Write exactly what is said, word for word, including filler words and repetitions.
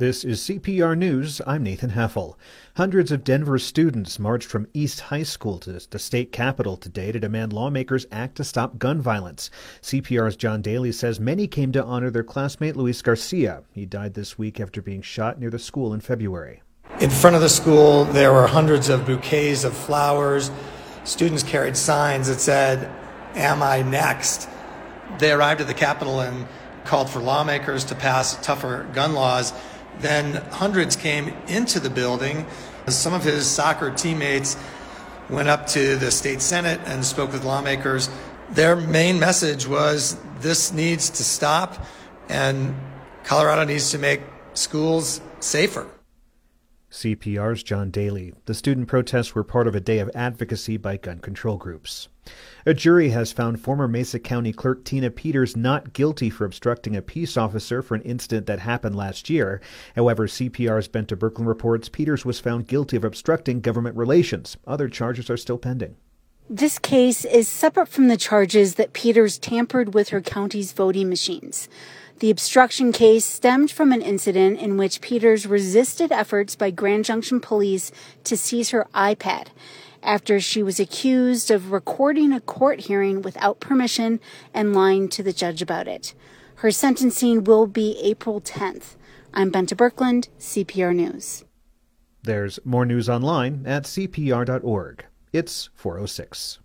This is C P R News. I'm Nathan Heffel. Hundreds of Denver students marched from East High School to the state capitol today to demand lawmakers act to stop gun violence. C P R's John Daly says many came to honor their classmate Luis Garcia. He died this week after being shot near the school in February. In front of the school, there were hundreds of bouquets of flowers. Students carried signs that said, "Am I next?" They arrived at the Capitol and called for lawmakers to pass tougher gun laws. Then hundreds came into the building. Some of his soccer teammates went up to the state Senate and spoke with lawmakers. Their main message was this needs to stop and Colorado needs to make schools safer. C P R's John Daly. The student protests were part of a day of advocacy by gun control groups. A jury has found former Mesa County Clerk Tina Peters not guilty for obstructing a peace officer for an incident that happened last year. However, C P R's Benta Birkeland reports Peters was found guilty of obstructing government relations. Other charges are still pending. This case is separate from the charges that Peters tampered with her county's voting machines. The obstruction case stemmed from an incident in which Peters resisted efforts by Grand Junction police to seize her iPad after she was accused of recording a court hearing without permission and lying to the judge about it. Her sentencing will be April tenth. I'm Benta Birkeland, C P R News. There's more news online at C P R dot org. It's four oh six.